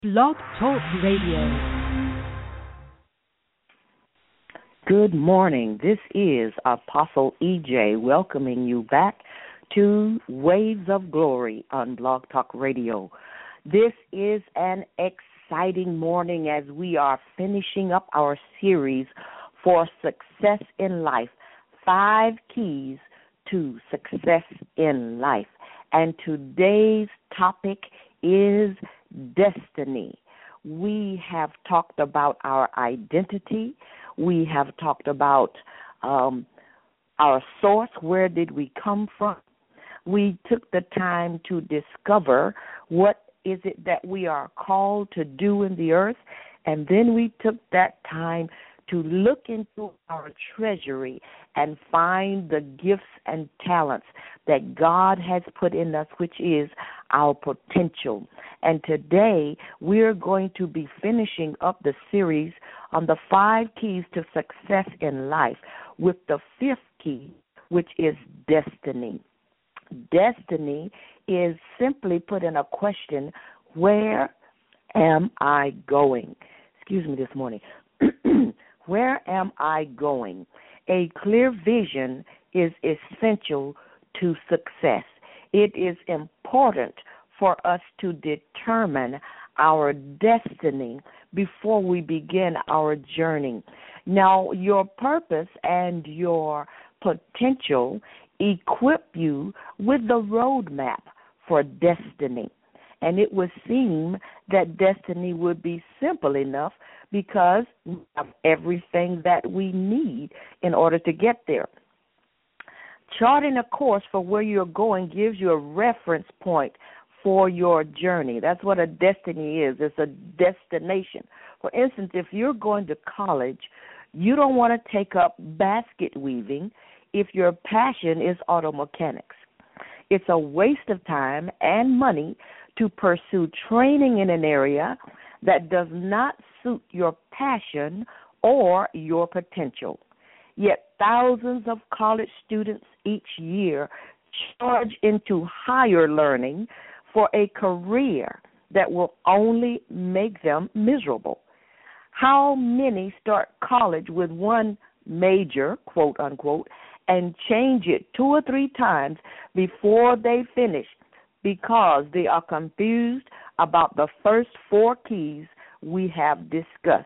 Blog Talk Radio. Good morning. This is Apostle EJ welcoming you back to Waves of Glory on Blog Talk Radio. This is an exciting morning as we are finishing up our series for success in life, 5 keys to success in life. And today's topic is destiny. We have talked about our identity. We have talked about our source. Where did we come from? We took the time to discover what is it that we are called to do in the earth, and then we took that time to look into our treasury and find the gifts and talents that God has put in us, which is our potential. And today we're going to be finishing up the series on the 5 keys to success in life with the 5th key, which is destiny. Destiny is simply put in a question, where am I going? Excuse me this morning. Where am I going? A clear vision is essential to success. It is important for us to determine our destiny before we begin our journey. Now, your purpose and your potential equip you with the roadmap for destiny. And it would seem that destiny would be simple enough because we have everything that we need in order to get there. Charting a course for where you're going gives you a reference point for your journey. That's what a destiny is. It's a destination. For instance, if you're going to college, you don't want to take up basket weaving if your passion is auto mechanics. It's a waste of time and money to pursue training in an area that does not suit your passion or your potential. Yet thousands of college students each year charge into higher learning for a career that will only make them miserable. How many start college with one major, quote unquote, and change it 2 or 3 times before they finish because they are confused about the first 4 keys we have discussed.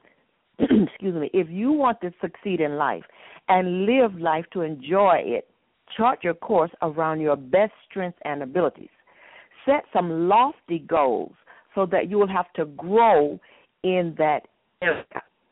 Excuse me. If you want to succeed in life and live life to enjoy it, chart your course around your best strengths and abilities. Set some lofty goals so that you will have to grow in that area.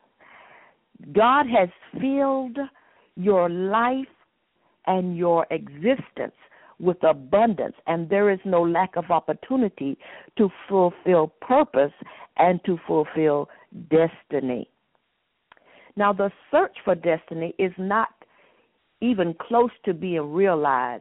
God has filled your life and your existence with abundance, and there is no lack of opportunity to fulfill purpose and to fulfill destiny. Now, the search for destiny is not even close to being realized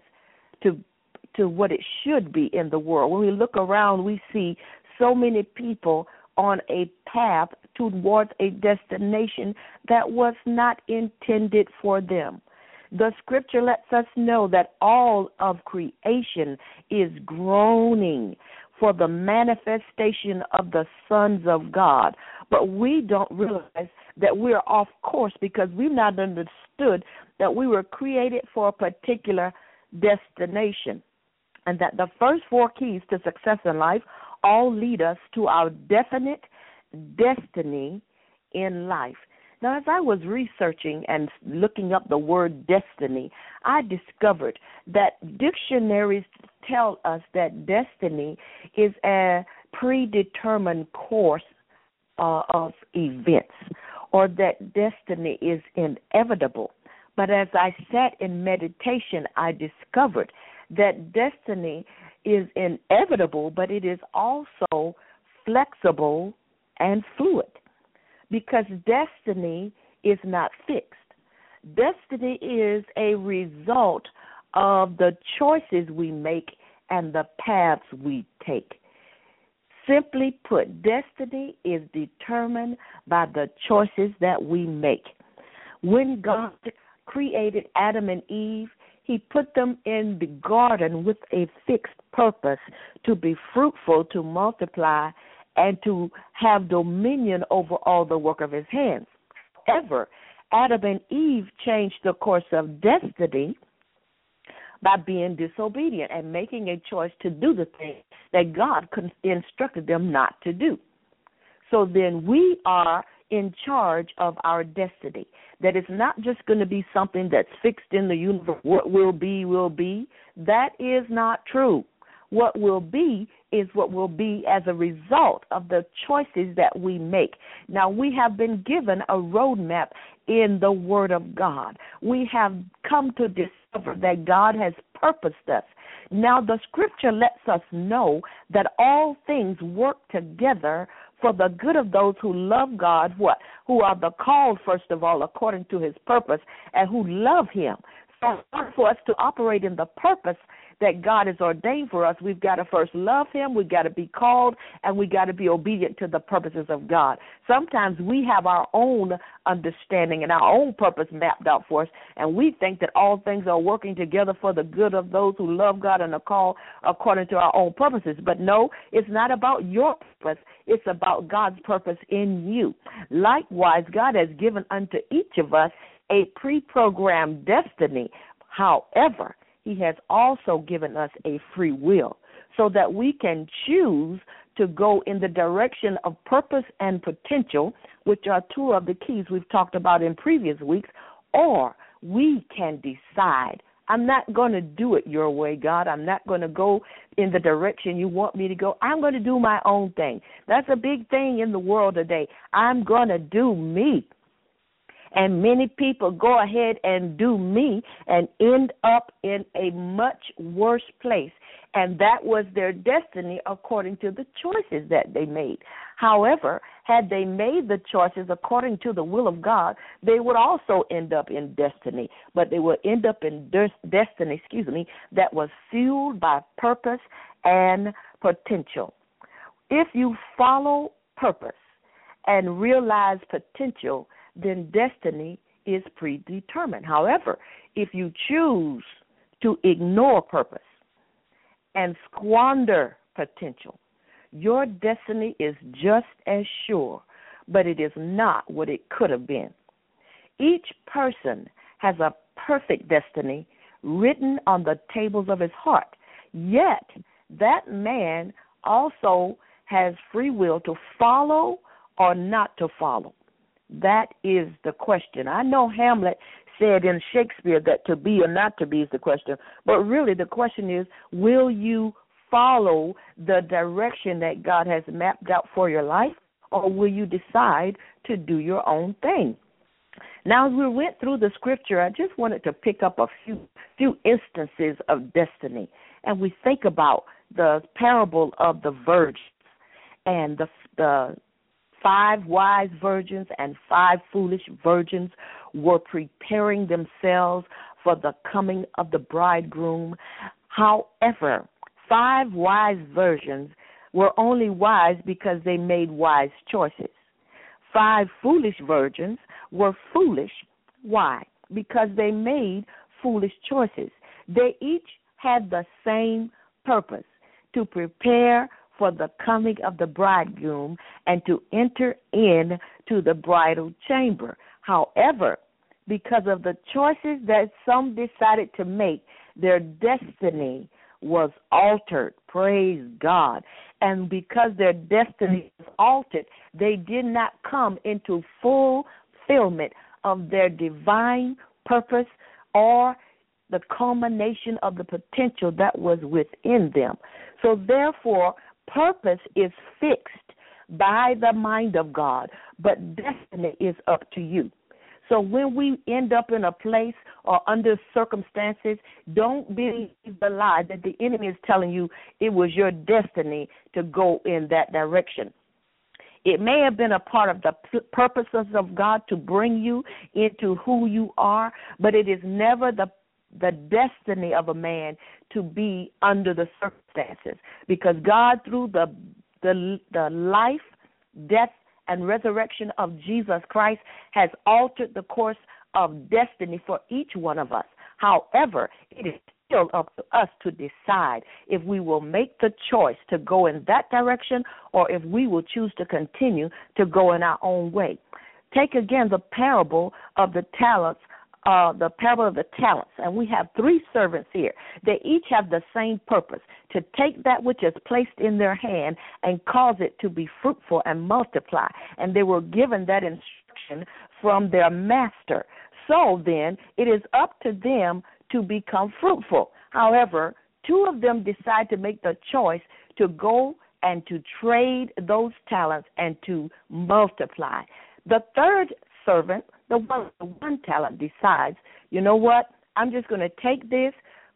to what it should be in the world. When we look around, we see so many people on a path towards a destination that was not intended for them. The scripture lets us know that all of creation is groaning for the manifestation of the sons of God. But we don't realize that we're off course because we've not understood that we were created for a particular destination, and that the first 4 keys to success in life all lead us to our definite destiny in life. Now, as I was researching and looking up the word destiny, I discovered that dictionaries tell us that destiny is a predetermined course of events, or that destiny is inevitable. But as I sat in meditation, I discovered that destiny is inevitable, but it is also flexible and fluid, because destiny is not fixed. Destiny is a result of the choices we make and the paths we take. Simply put, destiny is determined by the choices that we make. When God created Adam and Eve, He put them in the garden with a fixed purpose to be fruitful, to multiply, and to have dominion over all the work of his hands. However, Adam and Eve changed the course of destiny by being disobedient and making a choice to do the thing that God instructed them not to do. So then we are in charge of our destiny. That it's not just going to be something that's fixed in the universe. What will be, will be. That is not true. What will be is what will be as a result of the choices that we make. Now, we have been given a roadmap in the Word of God. We have come to discover that God has purposed us. Now, the Scripture lets us know that all things work together for the good of those who love God, what? Who are the called, first of all, according to his purpose, and who love him. So in order for us to operate in the purpose that God has ordained for us, we've got to first love him, we've got to be called, and we've got to be obedient to the purposes of God. Sometimes we have our own understanding and our own purpose mapped out for us, and we think that all things are working together for the good of those who love God and are called according to our own purposes. But no, it's not about your purpose. It's about God's purpose in you. Likewise, God has given unto each of us a pre-programmed destiny. However, he has also given us a free will so that we can choose to go in the direction of purpose and potential, which are two of the keys we've talked about in previous weeks, or we can decide, I'm not going to do it your way, God. I'm not going to go in the direction you want me to go. I'm going to do my own thing. That's a big thing in the world today. I'm going to do me. And many people go ahead and do me and end up in a much worse place. And that was their destiny according to the choices that they made. However, had they made the choices according to the will of God, they would also end up in destiny. But they would end up in destiny, that was fueled by purpose and potential. If you follow purpose and realize potential, then destiny is predetermined. However, if you choose to ignore purpose and squander potential, your destiny is just as sure, but it is not what it could have been. Each person has a perfect destiny written on the tables of his heart, yet that man also has free will to follow or not to follow. That is the question. I know Hamlet said in Shakespeare that to be or not to be is the question, but really the question is, will you follow the direction that God has mapped out for your life, or will you decide to do your own thing? Now, as we went through the scripture, I just wanted to pick up a few instances of destiny, and we think about the parable of the virgins and the 5 wise virgins and 5 foolish virgins were preparing themselves for the coming of the bridegroom. However, 5 wise virgins were only wise because they made wise choices. 5 foolish virgins were foolish. Why? Because they made foolish choices. They each had the same purpose, to prepare for the coming of the bridegroom and to enter in to the bridal chamber. However, because of the choices that some decided to make, their destiny was altered. Praise God. And because their destiny was altered, they did not come into fulfillment of their divine purpose or the culmination of the potential that was within them. So therefore, purpose is fixed by the mind of God, but destiny is up to you. So when we end up in a place or under circumstances, don't believe the lie that the enemy is telling you it was your destiny to go in that direction. It may have been a part of the purposes of God to bring you into who you are, but it is never the destiny of a man to be under the circumstances, because God, through the life, death, and resurrection of Jesus Christ, has altered the course of destiny for each one of us. However, it is still up to us to decide if we will make the choice to go in that direction or if we will choose to continue to go in our own way. Take again the parable of the talents, and we have 3 servants here. They each have the same purpose, to take that which is placed in their hand and cause it to be fruitful and multiply. And they were given that instruction from their master. So then, it is up to them to become fruitful. However, 2 of them decide to make the choice to go and to trade those talents and to multiply. The 3rd servant, the one with 1 talent, decides, you know what, I'm just going to take this,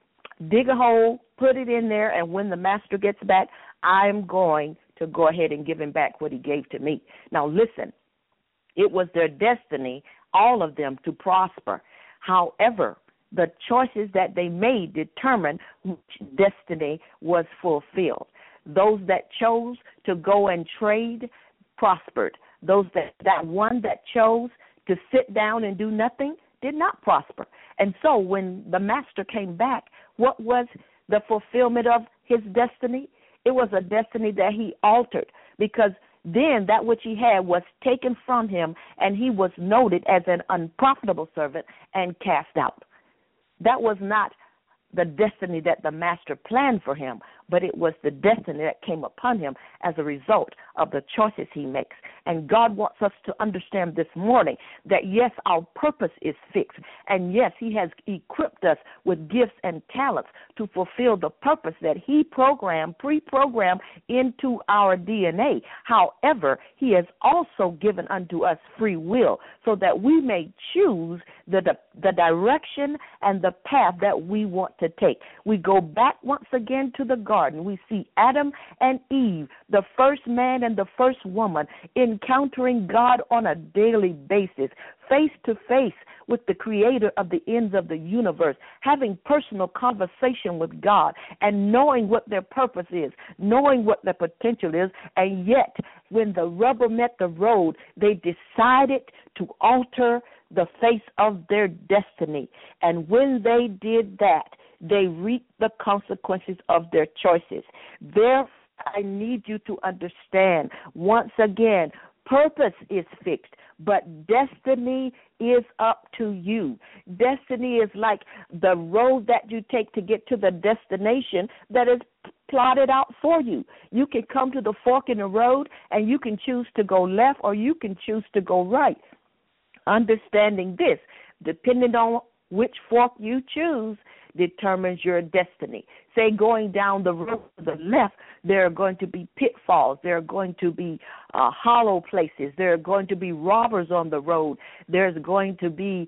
dig a hole, put it in there, and when the master gets back, I'm going to go ahead and give him back what he gave to me. Now listen, it was their destiny, all of them, to prosper. However, the choices that they made determined which destiny was fulfilled. Those that chose to go and trade prospered. Those that one that chose to sit down and do nothing did not prosper. And so when the master came back, what was the fulfillment of his destiny? It was a destiny that he altered, because then that which he had was taken from him, and he was noted as an unprofitable servant and cast out. That was not the destiny that the master planned for him, but it was the destiny that came upon him as a result of the choices he makes. And God wants us to understand this morning that, yes, our purpose is fixed, and yes, he has equipped us with gifts and talents to fulfill the purpose that he pre-programmed into our DNA. However, he has also given unto us free will so that we may choose the direction and the path that we want to take. We go back once again to the garden. We see Adam and Eve, the first man and the first woman, encountering God on a daily basis, face to face with the creator of the ends of the universe, having personal conversation with God and knowing what their purpose is, knowing what their potential is, and yet when the rubber met the road, they decided to alter the face of their destiny. And when they did that, they reaped the consequences of their choices. Therefore, I need you to understand, once again, purpose is fixed, but destiny is up to you. Destiny is like the road that you take to get to the destination that is plotted out for you. You can come to the fork in the road, and you can choose to go left or you can choose to go right. Understanding this, depending on which fork you choose, determines your destiny. Say going down the road to the left, there are going to be pitfalls. There are going to be hollow places. There are going to be robbers on the road. There's going to be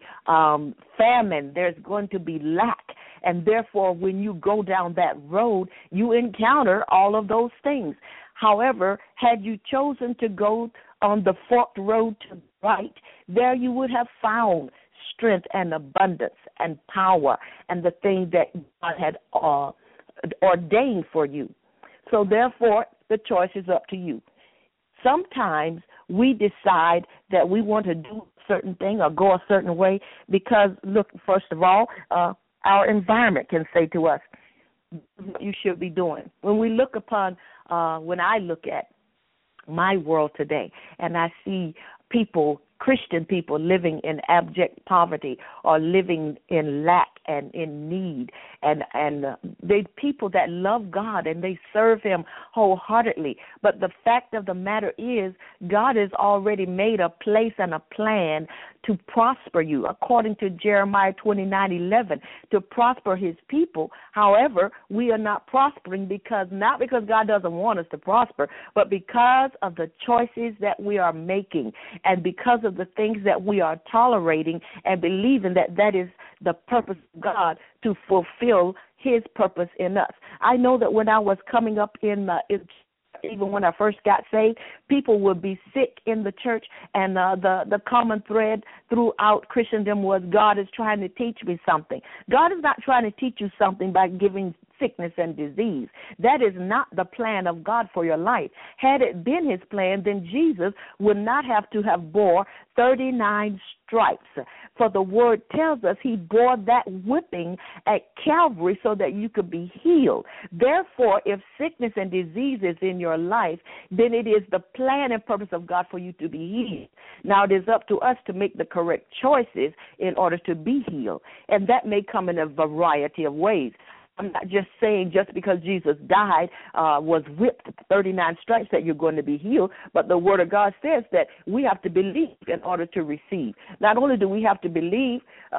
famine. There's going to be lack. And therefore, when you go down that road, you encounter all of those things. However, had you chosen to go on the forked road to the right, there you would have found strength and abundance and power and the thing that God had ordained for you. So therefore, the choice is up to you. Sometimes we decide that we want to do a certain thing or go a certain way because, look, first of all, our environment can say to us, what you should be doing. When we look upon, when I look at my world today and I see people, Christian people, living in abject poverty or living in lack and in need, and they people that love God and they serve Him wholeheartedly. But the fact of the matter is, God has already made a place and a plan to prosper you, according to Jeremiah 29:11, to prosper His people. However, we are not prospering not because God doesn't want us to prosper, but because of the choices that we are making and because of the things that we are tolerating and believing that is the purpose of God to fulfill His purpose in us. I know that when I was coming up even when I first got saved, people would be sick in the church, and the common thread throughout Christendom was God is trying to teach me something. God is not trying to teach you something by sickness and disease. That is not the plan of God for your life. Had it been his plan, then Jesus would not have to have bore 39 stripes. For the word tells us he bore that whipping at Calvary so that you could be healed. Therefore, if sickness and disease is in your life, then it is the plan and purpose of God for you to be healed. Now, it is up to us to make the correct choices in order to be healed, and that may come in a variety of ways. I'm not just saying just because Jesus died, was whipped 39 stripes that you're going to be healed, but the Word of God says that we have to believe in order to receive. Not only do we have to believe,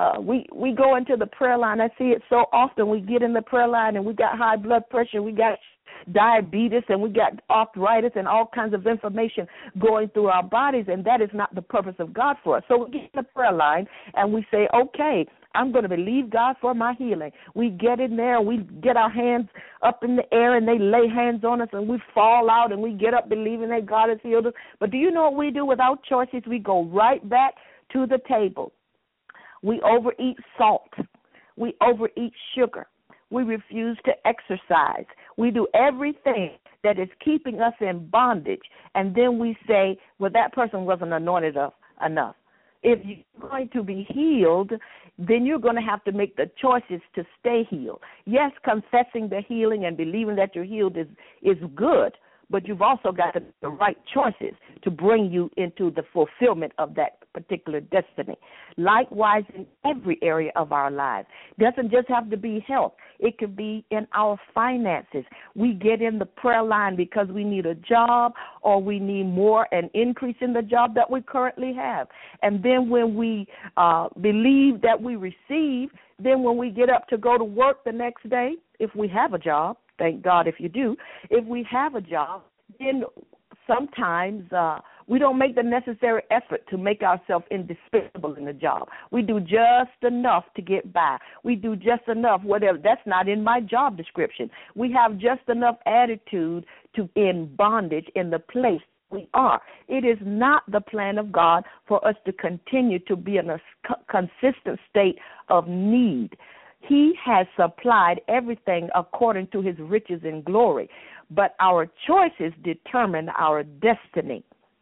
we go into the prayer line. I see it so often. We get in the prayer line and we got high blood pressure, we got diabetes, and we got arthritis and all kinds of information going through our bodies, and that is not the purpose of God for us. So we get in the prayer line and we say, okay, I'm going to believe God for my healing. We get in there, we get our hands up in the air, and they lay hands on us, and we fall out, and we get up believing that God has healed us. But do you know what we do with our choices? We go right back to the table. We overeat salt. We overeat sugar. We refuse to exercise. We do everything that is keeping us in bondage, and then we say, well, that person wasn't anointed enough. If you're going to be healed, then you're going to have to make the choices to stay healed. Yes, confessing the healing and believing that you're healed is good, but you've also got to make the right choices to bring you into the fulfillment of that particular destiny. Likewise, in every area of our lives. It doesn't just have to be health. It could be in our finances. We get in the prayer line because we need a job, or we need more, an increase in the job that we currently have. And then when we believe that we receive, then when we get up to go to work the next day, if we have a job, thank God if you do, if we have a job, then sometimes we don't make the necessary effort to make ourselves indispensable in the job. We do just enough to get by. We do just enough, whatever. That's not in my job description. We have just enough attitude to in bondage in the place we are. It is not the plan of God for us to continue to be in a consistent state of need. He has supplied everything according to his riches and glory, but our choices determine our destiny.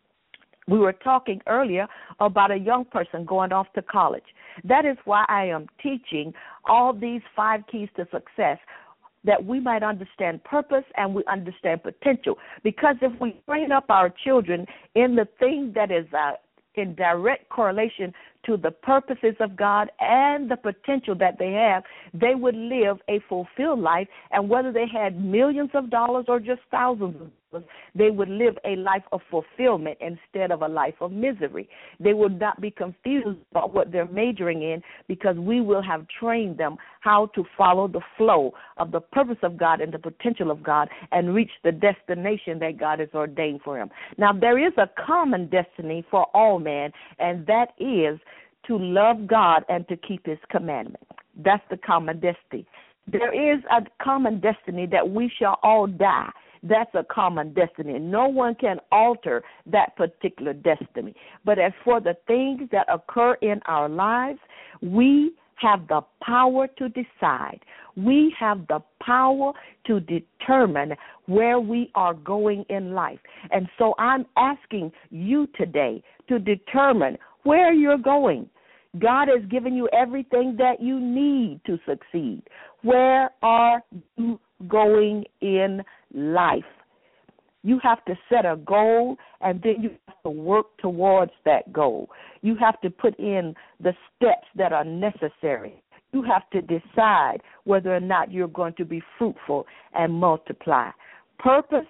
We were talking earlier about a young person going off to college. That is why I am teaching all these 5 keys to success, that we might understand purpose and we understand potential. Because if we train up our children in the thing that is in direct correlation to the purposes of God and the potential that they have, they would live a fulfilled life. And whether they had millions of dollars or just thousands of dollars, they would live a life of fulfillment instead of a life of misery. They would not be confused about what they're majoring in, because we will have trained them how to follow the flow of the purpose of God and the potential of God and reach the destination that God has ordained for him. Now, there is a common destiny for all men, and that is to love God and to keep his commandments. That's the common destiny. There is a common destiny that we shall all die. That's a common destiny. No one can alter that particular destiny. But as for the things that occur in our lives, we have the power to decide. We have the power to determine where we are going in life. And so I'm asking you today to determine where you're going. God has given you everything that you need to succeed. Where are you going in life? You have to set a goal, and then you have to work towards that goal. You have to put in the steps that are necessary. You have to decide whether or not you're going to be fruitful and multiply. Purpose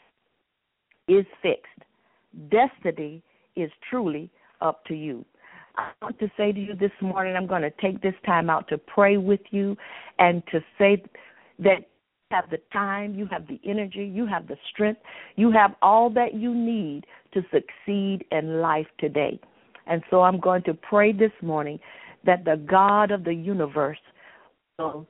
is fixed. Destiny is truly up to you. I want to say to you this morning, I'm going to take this time out to pray with you and to say that you have the time, you have the energy, you have the strength, you have all that you need to succeed in life today. And so I'm going to pray this morning that the God of the universe will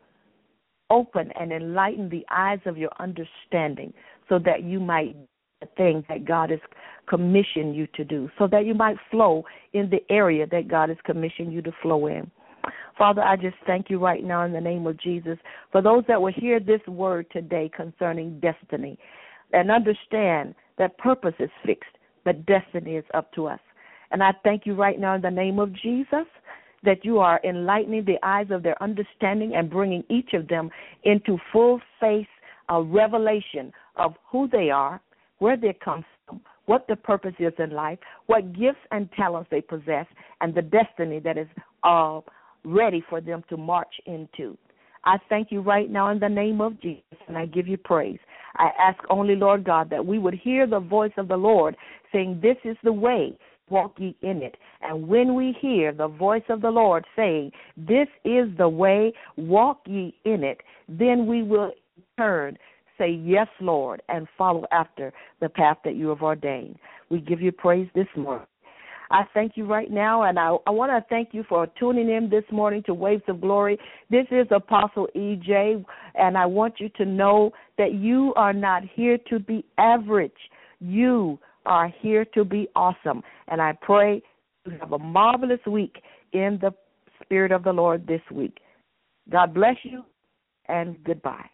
open and enlighten the eyes of your understanding so that you might do the things that God has commissioned you to do, so that you might flow in the area that God has commissioned you to flow in. Father, I just thank you right now in the name of Jesus for those that will hear this word today concerning destiny and understand that purpose is fixed, but destiny is up to us. And I thank you right now in the name of Jesus that you are enlightening the eyes of their understanding and bringing each of them into full face revelation of who they are, where they come from, what the purpose is in life, what gifts and talents they possess, and the destiny that is ready for them to march into. I thank you right now in the name of Jesus, and I give you praise. I ask only, Lord God, that we would hear the voice of the Lord saying, this is the way, walk ye in it. And when we hear the voice of the Lord saying, this is the way, walk ye in it, then we will in turn say, yes, Lord, and follow after the path that you have ordained. We give you praise this morning. I thank you right now, and I want to thank you for tuning in this morning to Waves of Glory. This is Apostle E.J., and I want you to know that you are not here to be average. You are here to be awesome, and I pray you have a marvelous week in the Spirit of the Lord this week. God bless you, and goodbye.